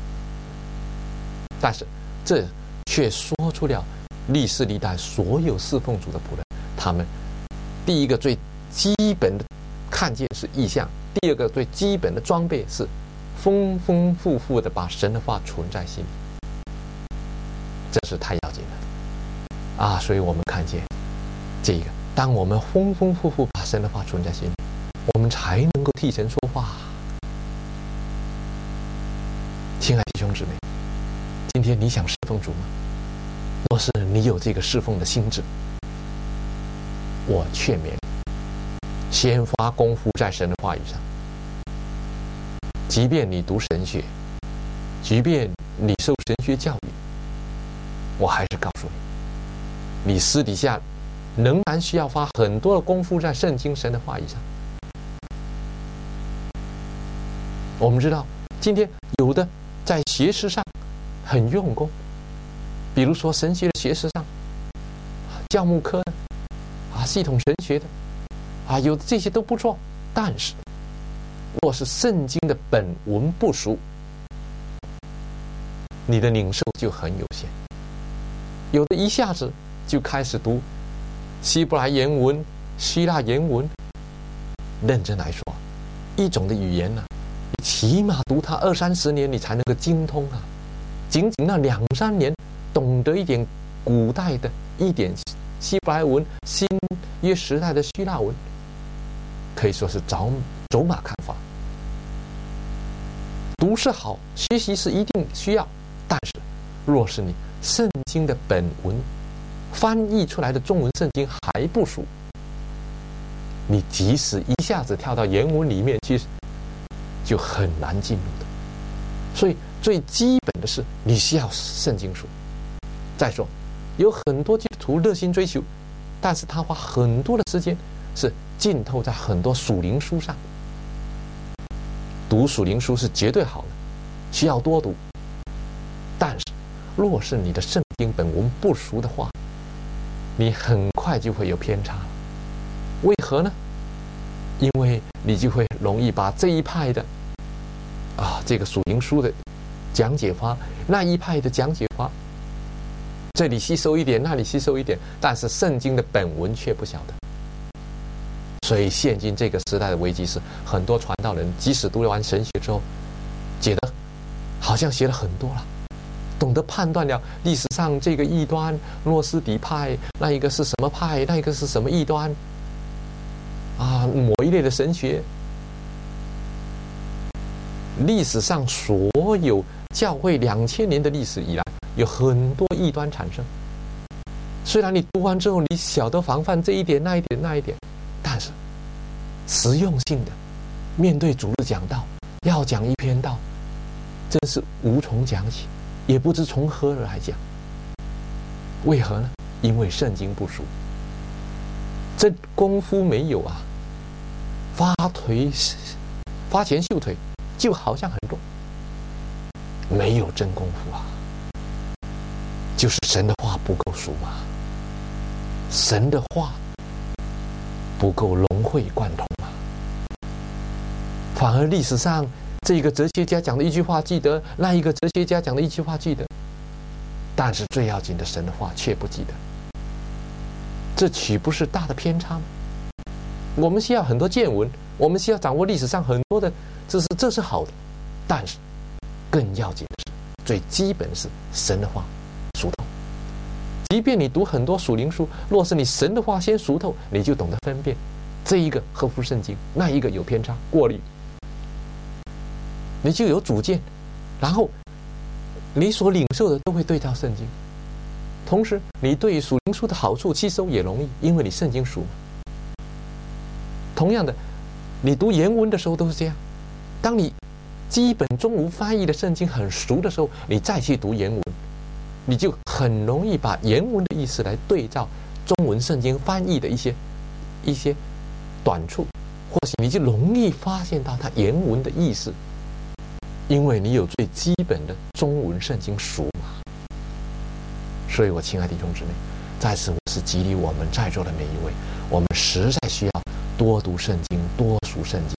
但是这却说出了历世历代所有侍奉主的仆人，他们第一个最基本的看见是意象，第二个最基本的装备是丰丰富富的把神的话存在心里，这是太要紧了啊！所以我们看见这个，当我们丰丰富富把神的话存在心里，我们才能够替神说话。亲爱的弟兄姊妹，今天你想侍奉主吗？若是你有这个侍奉的心志，我劝勉你先花功夫在神的话语上。即便你读神学，即便你受神学教育，我还是告诉你，你私底下仍然需要花很多的功夫在圣经神的话语上。我们知道今天有的在学识上很用功，比如说神学的学识上，教牧科的系统神学的有的这些都不错，但是若是圣经的本文不熟，你的领受就很有限。有的一下子就开始读希伯来原文、希腊原文，认真来说，一种的语言呢，你起码读它20-30年，你才能够精通啊。仅仅那2-3年，懂得一点古代的一点希伯来文、新约时代的希腊文，可以说是走马看花。读是好，学习是一定需要，但是若是你圣经的本文翻译出来的中文圣经还不熟，你即使一下子跳到原文里面去，就很难进入的。所以最基本的是你需要圣经书。再说有很多基督徒热心追求，但是他花很多的时间是浸透在很多属灵书上。读属灵书是绝对好的，需要多读，但是若是你的圣经本文不熟的话，你很快就会有偏差了。为何呢？因为你就会容易把这一派的这个属灵书的讲解法，那一派的讲解法，这里吸收一点，那里吸收一点，但是圣经的本文却不晓得。所以现今这个时代的危机是，很多传道人即使读完神学之后，觉得好像学了很多了，懂得判断了历史上这个异端诺斯底派，那一个是什么派，那一个是什么异端某一类的神学。历史上所有教会2000年的历史以来，有很多异端产生。虽然你读完之后你晓得防范这一点那一点那一点，但是实用性的面对主日讲道，要讲一篇道，真是无从讲起，也不知从何而来讲。为何呢？因为圣经不熟，这功夫没有发前秀腿，就好像很弱，没有真功夫就是神的话不够熟神的话不够融会贯通反而历史上这个哲学家讲的一句话记得，那一个哲学家讲的一句话记得，但是最要紧的神的话却不记得，这岂不是大的偏差吗？我们需要很多见闻，我们需要掌握历史上很多的知识，这是好的，但是更要紧的是最基本是神的话熟透。即便你读很多属灵书，若是你神的话先熟透，你就懂得分辨这一个合乎圣经，那一个有偏差过滤，你就有主见，然后你所领受的都会对照圣经。同时你对属灵书的好处吸收也容易，因为你圣经熟嘛。同样的，你读原文的时候都是这样，当你基本中无翻译的圣经很熟的时候，你再去读原文，你就很容易把原文的意思来对照中文圣经翻译的一些短处，或许你就容易发现到它原文的意思因为你有最基本的中文圣经熟嘛。所以我亲爱的弟兄姊妹，在此我是激励我们在座的每一位，我们实在需要多读圣经，多读圣经。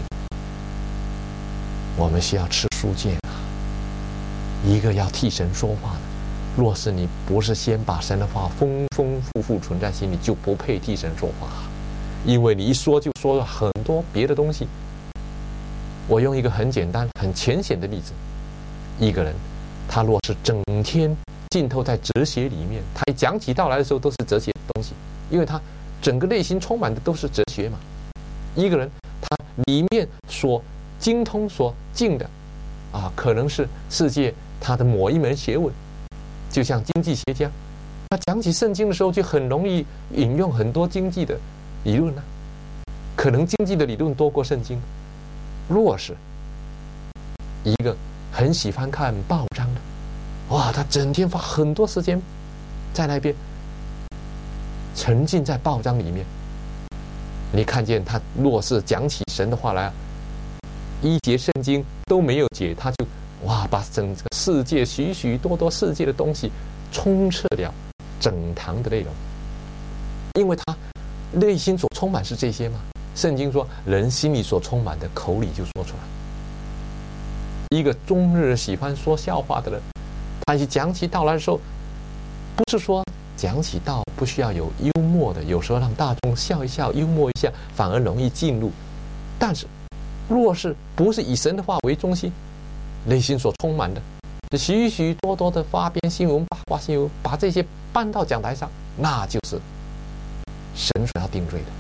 我们需要吃书剑啊，一个要替神说话的。若是你不是先把神的话丰丰富富存在心里，就不配替神说话，因为你一说就说了很多别的东西。我用一个很简单很浅显的例子，一个人他若是整天浸透在哲学里面，他一讲起道来的时候都是哲学的东西，因为他整个内心充满的都是哲学嘛。一个人他里面所精通所进的可能是世界他的某一门学问，就像经济学家，他讲起圣经的时候就很容易引用很多经济的理论可能经济的理论多过圣经。若是一个很喜欢看报章的，他整天花很多时间在那边沉浸在报章里面，你看见他若是讲起神的话来一节圣经都没有解，他就把整个世界许许多多世界的东西充斥了整堂的内容，因为他内心所充满是这些嘛。圣经说人心里所充满的口里就说出来。一个终日喜欢说笑话的人，他一讲起道来的时候，不是说讲起道不需要有幽默的，有时候让大众笑一笑幽默一下反而容易进入，但是若是不是以神的话为中心，内心所充满的是许许多多的花边新闻八卦新闻，把这些搬到讲台上，那就是神所要定罪的。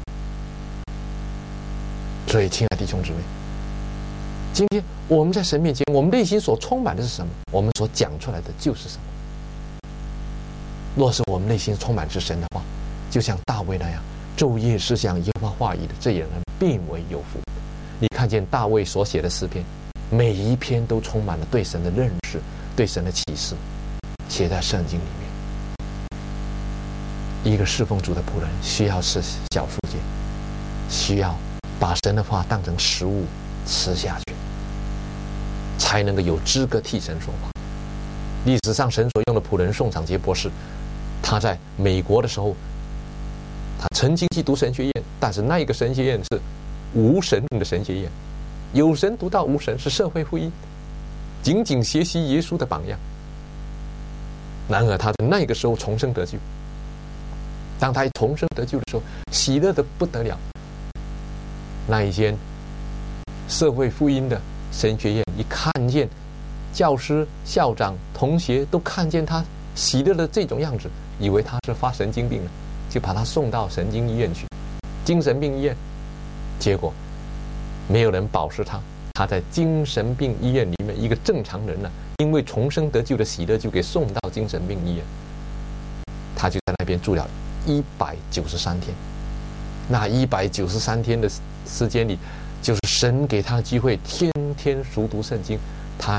所以亲爱的弟兄姊妹，今天我们在神面前，我们内心所充满的是什么，我们所讲出来的就是什么。若是我们内心充满是神的话，就像大卫那样昼夜思想耶和华话语的这些人并为有福。你看见大卫所写的诗篇，每一篇都充满了对神的认识，对神的启示，写在圣经里面。一个侍奉主的仆人需要吃小书节，需要把神的话当成食物吃下去，才能够有资格替神说话。历史上神所用的仆人宋长杰博士，他在美国的时候，他曾经去读神学院，但是那一个神学院是无神论的神学院，有神读到无神是社会福音，仅仅学习耶稣的榜样。然而他在那个时候重生得救，当他重生得救的时候，喜乐的不得了。那一间社会福音的神学院一看见教师校长同学都看见他喜乐的这种样子，以为他是发神经病了，就把他送到神经医院去，精神病医院。结果没有人保释他，他在精神病医院里面一个正常人因为重生得救的喜乐就给送到精神病医院，他就在那边住了193天。那193天的时间里，就是神给他的机会，天天熟读圣经。他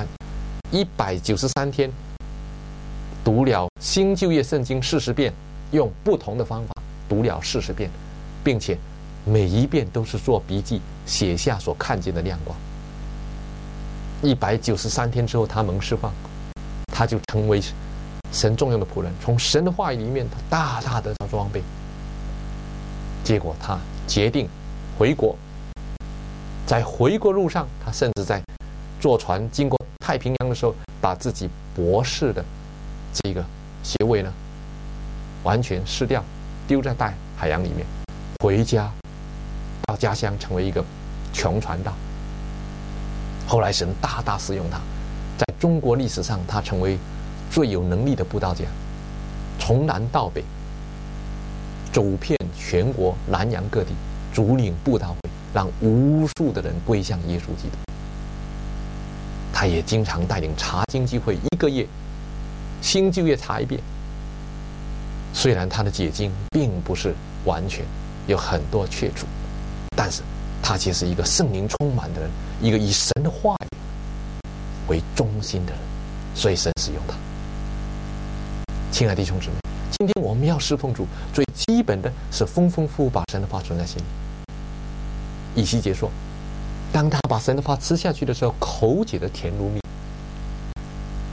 193天读了新旧约圣经40遍，用不同的方法读了40遍，并且每一遍都是做笔记，写下所看见的亮光。193天之后，他蒙释放，他就成为神重用的仆人，从神的话语里面他大大得到装备。结果他决定回国，在回国路上，他甚至在坐船经过太平洋的时候，把自己博士的这个学位完全失掉，丢在大海洋里面，回家到家乡成为一个穷传道。后来神大大使用他，在中国历史上他成为最有能力的布道家，从南到北走遍全国南洋各地，主领布道会，让无数的人归向耶稣基督。他也经常带领查经聚会，1个月新旧约查一遍。虽然他的解经并不是完全，有很多缺处，但是他却是一个圣灵充满的人，一个以神的话语为中心的人，所以神使用他。亲爱的弟兄姊妹，今天我们要侍奉主，最基本的是丰丰富富把神的话存在心里。以西结说，当他把神的话吃下去的时候，口解的甜如蜜，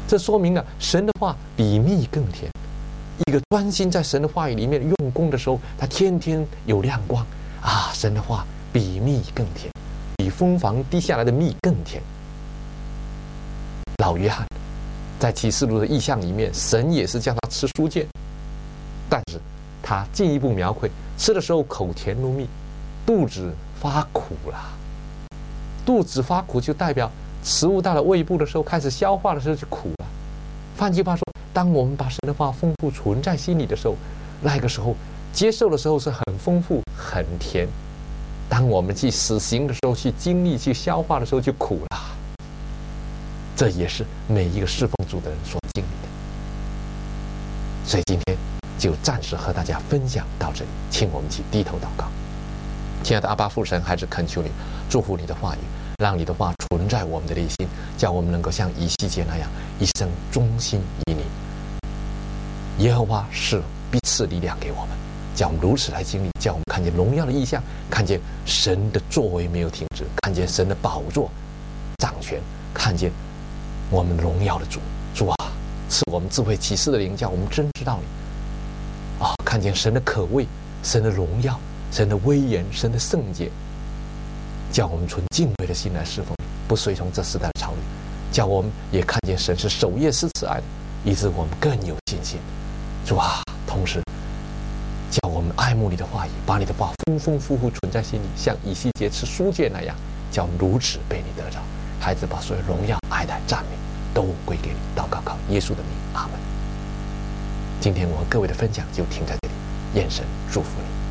这说明了神的话比蜜更甜。一个专心在神的话语里面用功的时候，他天天有亮光啊！神的话比蜜更甜，比蜂房滴下来的蜜更甜。老约翰在启示录的意象里面，神也是叫他吃书卷，但是他进一步描绘，吃的时候口甜如蜜，肚子发苦了。肚子发苦就代表食物到了胃部的时候，开始消化的时候就苦了。换句话说，当我们把神的话丰富存在心里的时候，那个时候接受的时候是很丰富很甜，当我们去实行的时候，去经历去消化的时候就苦了。这也是每一个侍奉主的人所经历的。所以今天就暂时和大家分享到这里，请我们一起低头祷告。亲爱的阿爸父神，还是恳求你祝福你的话语，让你的话存在我们的内心，叫我们能够像以西结那样一生忠心于你。耶和华是必赐力量给我们，叫我们如此来经历，叫我们看见荣耀的意象，看见神的作为没有停止，看见神的宝座掌权，看见我们荣耀的主。主啊，赐我们智慧启示的灵，叫我们真知道你啊，看见神的可畏，神的荣耀，神的威严，神的圣洁，叫我们存敬畏的心来侍奉你，不随从这时代的潮流，叫我们也看见神是守夜施慈爱的，以致我们更有信心。主啊，同时叫我们爱慕你的话语，把你的话丰丰富富存在心里，像以西结吃书卷那样，叫我们如此被你得着。孩子，把所有荣耀、爱戴、赞美都归给你。祷告靠耶稣的名，阿门。今天我们各位的分享就停在这里，愿神祝福你。